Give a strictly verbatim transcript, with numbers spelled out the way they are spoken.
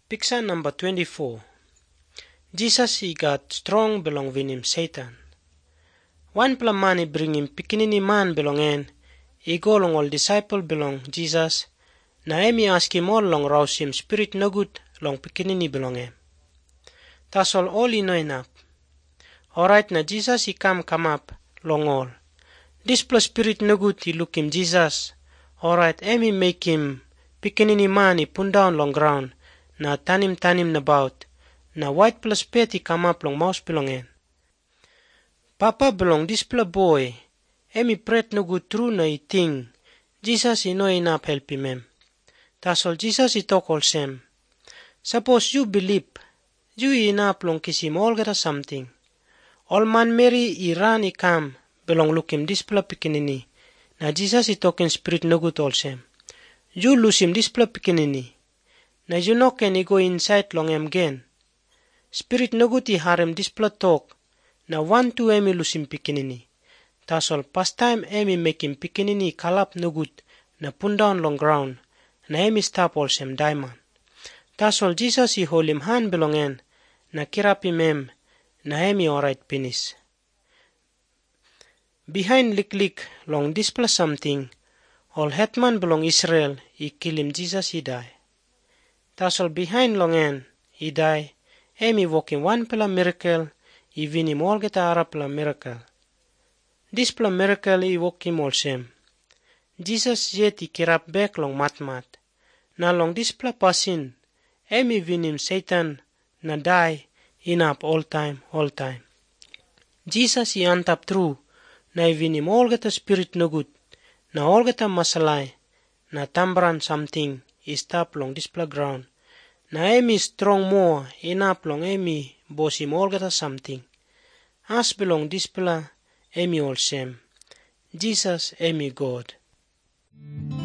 Picture number twenty-four. Jesus he got strong belong vinim Satan. One pla man he bring him pikinini man belong en. He go long all disciple belong Jesus. Na emi ask him all long rouse him spirit no good long pikinini belong em. Tas all all he know enough. Alright na Jesus he come come up long all. This plus spirit no good he look him Jesus. Alright emi make him pikinini man he put down long ground. Na tanim tanim na bout. Na white plus pet he come up long mouse belong en. Papa belong this pla boy. Emi pret no good true na he ting. Jesus he know enough help him em. Tas all Jesus he talk all same. Suppose you believe. You enough long kiss him all get something. All man Mary he run he come. Belong look him this pla pikinini. Na Jesus he talking spirit no good all same. You lose him this pla pikinini. Na you know can he go inside long em again. Spirit no good he harem this pla talk. Na one two emi lose him pikinini. Tas all past time emi make him pikinini kalap no good. Na put down long ground. Na emi stop all same diamond. Tas all Jesus he hold him hand belong en. Na kirap him em. Na emi alright finish. Behind lik lik long this pla something. All hetman belong Israel he kill him Jesus he die. Tas all behind long en he die. Emi walking one pla miracle. He win him all get Arab pla miracle. This pla miracle he walk him all same. Jesus yet he kirap back long mat mat. Na long this pla pasin. Emi win him Satan. Na die in up all time all time. Jesus he antap true. Na he win him all get a spirit no good. Na all get a masalai. Na tambran something. He stop long this pla ground. Na emi strong more. Enough long emi boss him all get a something. As belong this pla emi all same. Jesus emi God.